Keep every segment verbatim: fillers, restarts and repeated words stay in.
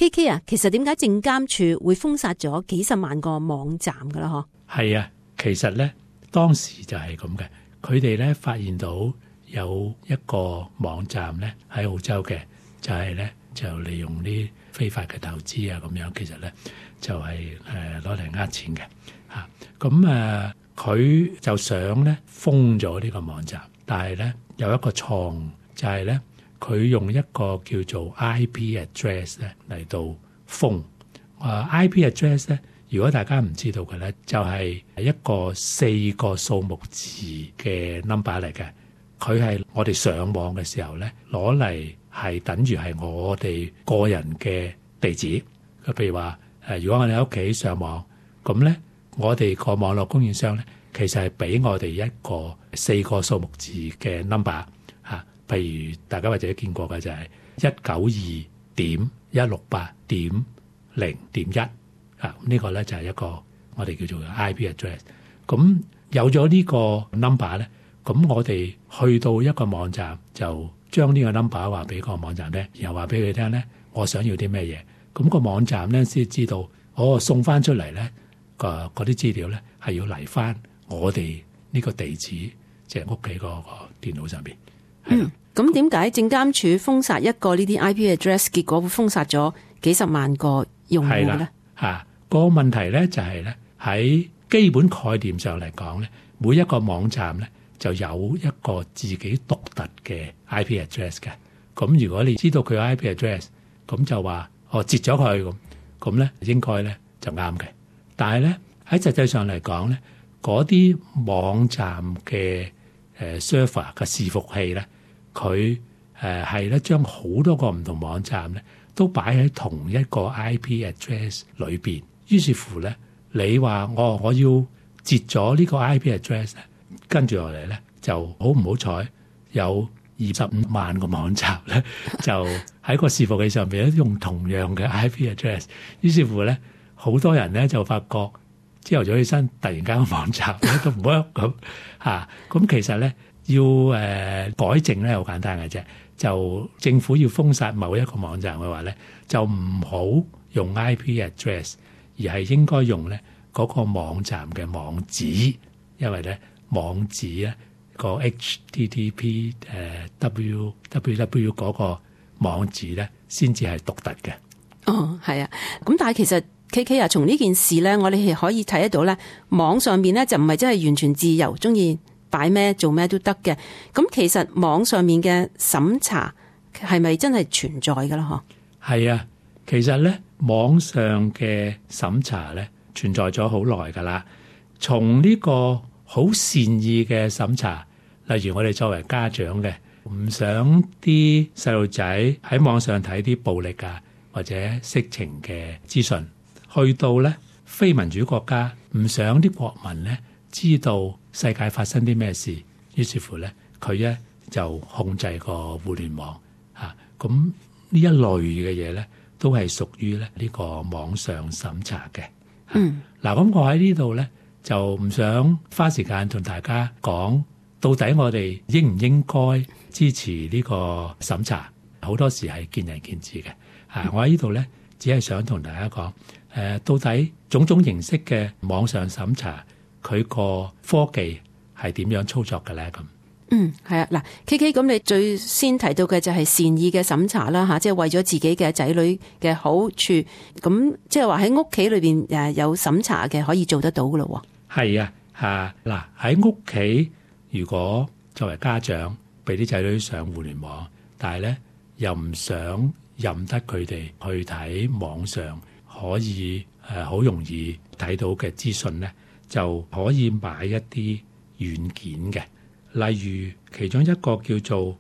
K K 啊，其實點解證監處會封殺咗幾十萬個網站噶啦？嗬， 係啊，其實咧當時就係咁嘅，佢哋咧發現到有一個網站咧喺澳洲嘅，就係、是、咧就利用啲非法嘅投資啊咁樣，其實咧就係誒攞嚟呃錢嘅嚇。咁誒佢就想咧封咗呢個網站，但係咧有一個錯誤，就係咧佢用一個叫做 I P address 咧嚟到封。啊 I P address 咧，如果大家唔知道嘅咧，就係一個四個數目字嘅 number 嚟嘅。佢係我哋上網嘅時候咧，攞嚟係等於係我哋個人嘅地址。譬如話誒，如果我哋喺屋企上網，咁咧我哋個網絡供應商咧，其實係俾我哋一個四個數目字嘅 number 嚇。譬如大家或者見過嘅就係一九二點一六八點零點一啊，呢個咧就係一個我哋叫做 I P address。咁有咗呢個 number 咧，咁我哋去到一個網站就將呢個 number 話俾個網站咧，然後話俾佢聽咧，我想要啲咩嘢。咁個網站咧先知道，我送翻出嚟咧個嗰啲資料咧係要嚟翻我哋呢個地址，即係屋企個個電腦上邊。 嗯，咁點解證監處封殺一個呢啲 I P address， 結果會封殺咗幾十萬個用戶咧？ 嚇，個問題咧就係咧喺基本概念上嚟講咧，每一個網站咧就有一個自己獨特嘅 I P address 嘅。咁如果你知道佢 I P address，咁就話哦截咗佢咁，咁咧應該咧就啱嘅。但係咧喺實際上嚟講咧，嗰啲網站嘅誒 server 嘅伺服器咧，佢誒係咧將好多個唔同網站咧都擺喺同一個 I P address 裏邊。於是乎咧，你話我我要截咗呢個 I P address 咧，跟住落嚟咧就好唔好彩有二十五萬個網站咧，就喺個伺服器上邊用同樣嘅 I P address。於是乎咧，好多人咧就發覺朝頭早起身，突然間個網站咧都唔 work 咁嚇。咁其實咧要誒、呃、改正咧好簡單嘅啫，就政府要封殺某一個網站嘅話咧，就唔好用 I P address， 而係應該用咧嗰個網站嘅網址，因為咧網址咧個 H T T P 誒 W W W 嗰個網址咧先至係獨特嘅。 哦，係啊，咁但係其實 K K 啊，從呢件事咧，我哋係可以睇得到咧，網上面咧就唔係真係完全自由，中意擺咩做咩都得嘅。咁其實網上面嘅審查係咪真係存在㗎啦？嗬，係啊，其實咧網上嘅審查咧存在咗好耐㗎啦。從呢個好善意嘅審查，例如我哋作為家長嘅，唔想啲細路仔喺網上睇啲暴力啊或者色情嘅資訊，去到咧非民主國家，唔想啲國民咧知道世界發生啲咩事，於是乎咧佢咧就控制個互聯網嚇。咁呢一類嘅嘢咧，都係屬於咧呢個網上審查嘅。嗯，嗱，咁我喺呢度咧就唔想花時間同大家講到底我哋應唔應該支持呢個審查，好多時係見仁見智嘅。啊，我喺呢度咧只係想同大家講，誒、呃，到底種種形式嘅網上審查，佢個科技係點樣操作嘅咧？咁， 嗯，係啊，嗱 ，K K，咁你最先提到嘅就係善意嘅審查啦，吓，即係為咗自己嘅仔女嘅好處，咁即係話喺屋企裏邊誒有審查嘅可以做得到噶咯。 係啊，吓，嗱，喺屋企如果作為家長俾啲仔女上互聯網，但係咧又唔想任得佢哋去睇網上可以誒好容易睇到嘅資訊咧，就可以買一啲軟件嘅，例如其中一個叫做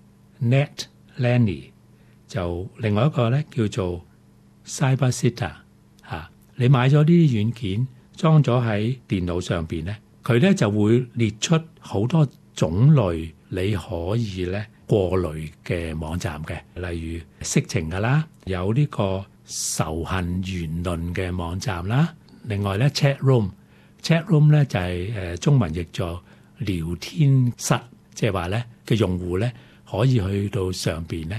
NetNanny， 就另外一個咧叫做 Cybersitter 嚇。你買咗呢啲軟件裝咗喺電腦上邊咧，佢咧就會列出好多種類你可以咧過濾嘅網站嘅，例如色情㗎啦，有呢個仇恨言論嘅網站啦，另外咧 chat room，chat room 咧就係誒中文譯作聊天室，即係話咧嘅用戶咧可以去到上邊咧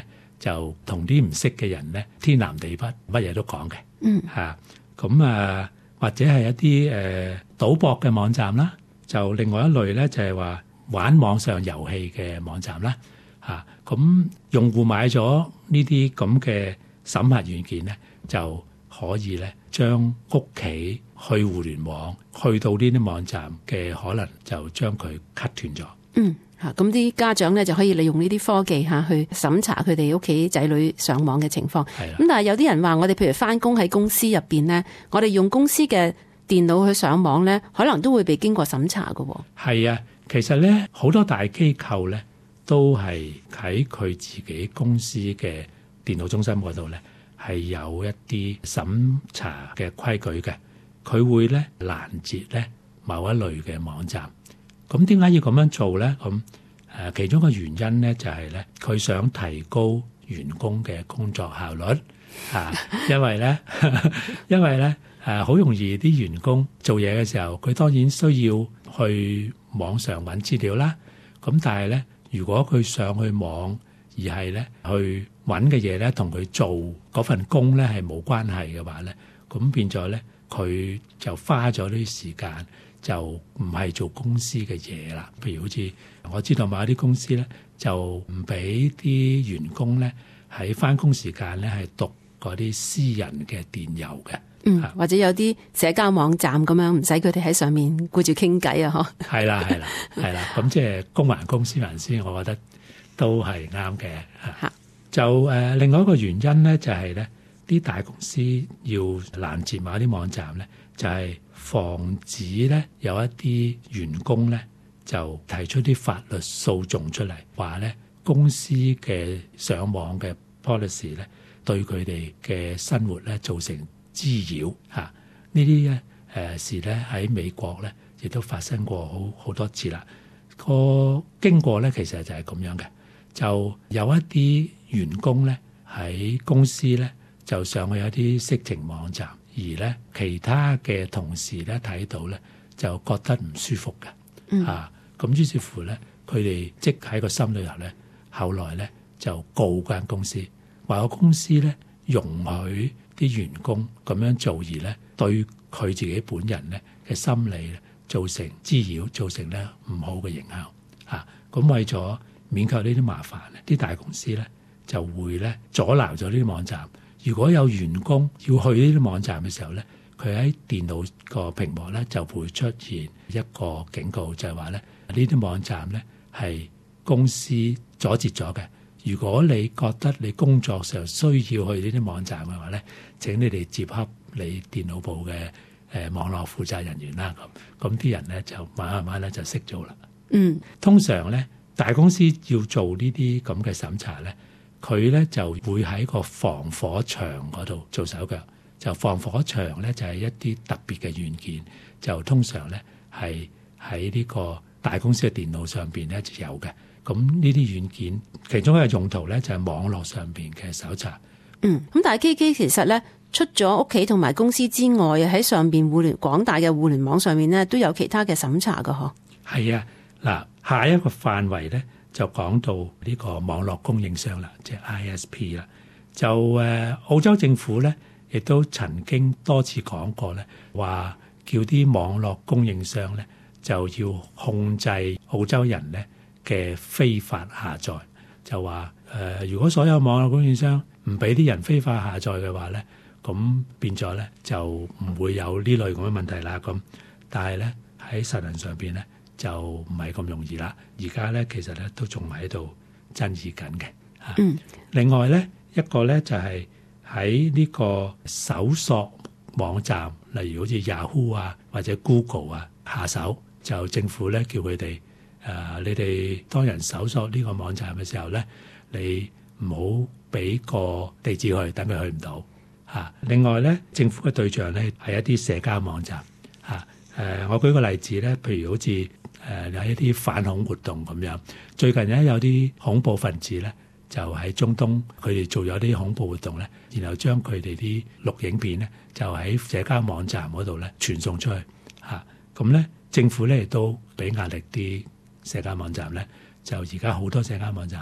就同啲唔識嘅人咧天南地北，乜嘢都講嘅。 嗯嚇咁啊，或者係一啲誒、呃、賭博嘅網站啦，就另外一類咧就係、是、話玩網上遊戲嘅網站啦。嚇咁用戶買咗呢啲咁嘅審核軟件咧，就可以咧將屋企去互聯網去到呢啲網站嘅可能就將佢 cut 斷咗。 嗯，嚇咁啲家長咧就可以利用呢啲科技嚇去審查佢哋屋企仔女上網嘅情況。 係啦。 咁但係有啲人話，我哋譬如返工喺公司入邊咧，我哋用公司嘅電腦去上網咧，可能都會被經過審查㗎喎。 係啊，其實咧好多大機構咧都係喺佢自己公司嘅電腦中心嗰度咧係有一啲審查嘅規矩嘅，佢會咧攔截咧某一類嘅網站。咁點解要咁樣做咧？咁誒其中一個原因咧就係咧佢想提高員工嘅工作效率啊，因為咧因為咧誒好容易啲員工做嘢嘅時候，佢當然需要去網上揾資料啦。咁但係咧，如果佢上去網而係咧去揾嘅嘢咧，同佢做嗰份工咧係冇關係嘅話咧，咁變咗咧佢就花咗啲時間，就唔係做公司嘅嘢啦。譬如好似我知道某啲公司咧，就唔俾啲員工咧喺返工時間咧係讀嗰啲私人嘅電郵嘅。 嗯，或者有啲社交網站咁樣，唔使佢哋喺上面顧住傾偈啊！嗬， 係啦，係啦，係啦。咁即係公還公，私還私，我覺得都係啱嘅。嚇，就誒、呃、另外一個原因咧，就係咧啲大公司要攔截某啲網站咧，就係、是、防止咧有一啲員工咧就提出啲法律訴訟出嚟，話咧公司嘅上網嘅 policy 咧對佢哋嘅生活咧造成滋擾嚇。呢啲咧誒事咧喺美國咧亦都發生過好好多次啦。個經過咧其實就係咁樣嘅，就有一啲員工咧喺公司咧就上去有啲色情網站，而咧其他嘅同事咧睇到咧就覺得唔舒服嘅。嗯、啊，咁於是乎咧佢哋即喺個心裏頭咧，後來咧就告間公司，話個公司咧容許啲員工咁樣做，而咧對佢自己本人咧嘅心理咧造成滋擾，造成咧唔好嘅影響。嚇，咁為咗免卻呢啲麻煩咧，啲大公司咧就會咧阻撓咗呢啲網站。如果有員工要去呢啲網站嘅時候咧，佢喺電腦個屏幕咧就會出現一個警告，就係話咧呢啲網站咧係公司阻截咗嘅。如果你覺得你工作上需要去呢啲網站嘅話咧，請你哋接洽你電腦部嘅誒、呃、網絡負責人員啦。咁咁啲人咧就慢慢慢咧就識做啦。嗯，通常咧大公司要做呢啲咁嘅審查咧，佢咧就會喺個防火牆嗰度做手腳。就防火牆咧就係、是、一啲特別嘅軟件，就通常咧係喺呢個大公司嘅電腦上邊咧就有嘅。咁呢啲軟件其中一個用途咧就係、是、網絡上邊嘅搜查。 嗯，咁但係 K K 其實咧出咗屋企同埋公司之外，喺上邊互聯廣大嘅互聯網上面咧都有其他嘅審查㗎嗬。係啊，嗱，下一個範圍咧就講到呢個網絡供應商啦，即係 I S P 啦。就誒、呃、澳洲政府咧亦都曾經多次講過咧，話叫啲網絡供應商咧就要控制澳洲人咧嘅非法下載。就話誒、呃，如果所有網絡供應商唔俾啲人非法下載嘅話咧，咁變咗咧就唔會有呢類咁嘅問題啦。咁但係咧喺實行上邊咧就唔係咁容易啦。而家咧其實咧都仲喺度爭議緊嘅。嗯，另外咧一個咧就係、是。喺呢個搜索網站，例如好似 Yahoo 啊或者 Google 啊下手，就政府咧叫佢哋誒，你哋當人搜索呢個網站嘅時候咧，你唔好俾個地址去，等佢去唔到嚇。另外咧，政府嘅對象咧係一啲社交網站嚇。誒、啊，我舉個例子咧，譬如好似誒、呃、有一啲反恐活動咁樣，最近咧有啲恐怖分子咧。就喺中東，佢哋做咗啲恐怖活動咧，然後將佢哋啲錄影片咧，就喺社交網站嗰度咧傳送出去嚇。咁、啊、咧，政府咧亦都俾壓力啲社交網站咧，就而家好多社交網站咧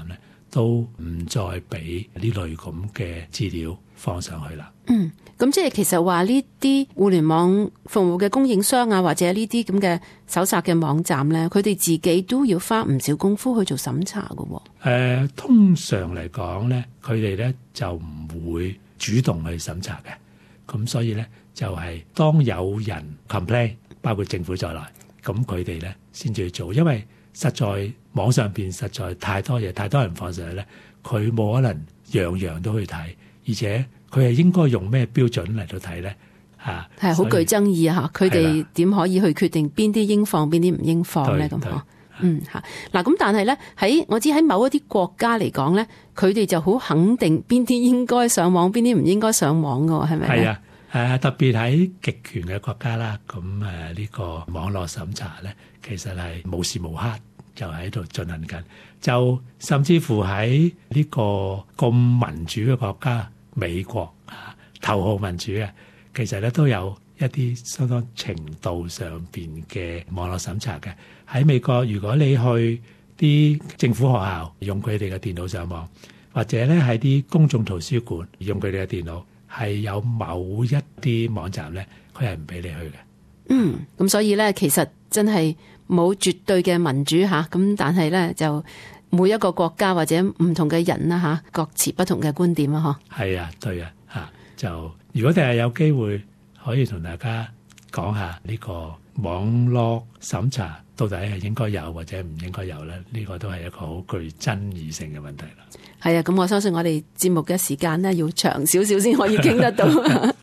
都唔再俾呢類咁嘅資料放上去啦。 嗯，咁即係其實話呢啲互聯網服務嘅供應商啊，或者呢啲咁嘅搜索嘅網站咧，佢哋自己都要花唔少功夫去做審查㗎喎。 誒，通常嚟講咧，佢哋咧就唔會主動去審查嘅。咁所以咧就係當有人 complain， 包括政府在內，咁佢哋咧先至去做，因為實在網上邊實在太多嘢，太多人放上去咧，佢冇可能樣樣都去睇，而且佢係應該用咩標準嚟到睇咧？嚇係好具爭議啊！佢哋點可以去決定邊啲應放，邊啲唔應放咧？咁嗬，嗯嚇嗱，咁但係咧喺我知喺某一啲國家嚟講咧，佢哋就好肯定邊啲應該上網，邊啲唔應該上網㗎喎，係咪？ 係啊，誒特別喺極權嘅國家啦，咁誒呢個網絡審查咧，其實係無時無刻就喺度進行緊，就甚至乎喺呢個咁民主嘅國家美國啊，頭號民主嘅，其實咧都有一啲相當程度上邊嘅網絡審查嘅。喺美國，如果你去啲政府學校用佢哋嘅電腦上網，或者咧喺啲公眾圖書館用佢哋嘅電腦，係有某一啲網站咧，佢係唔俾你去嘅。 嗯，咁所以咧，其實真係冇絕對嘅民主嚇，咁但係咧就每一個國家或者唔同嘅人啦嚇，各持不同嘅觀點啊，嗬。係啊，對啊，嚇就如果第日有機會可以同大家講下呢個網絡審查到底係應該有或者唔應該有咧，呢個都係一個好具爭議性嘅問題啦。 係啊，咁我相信我哋節目嘅時間咧要長少少先可以傾得到。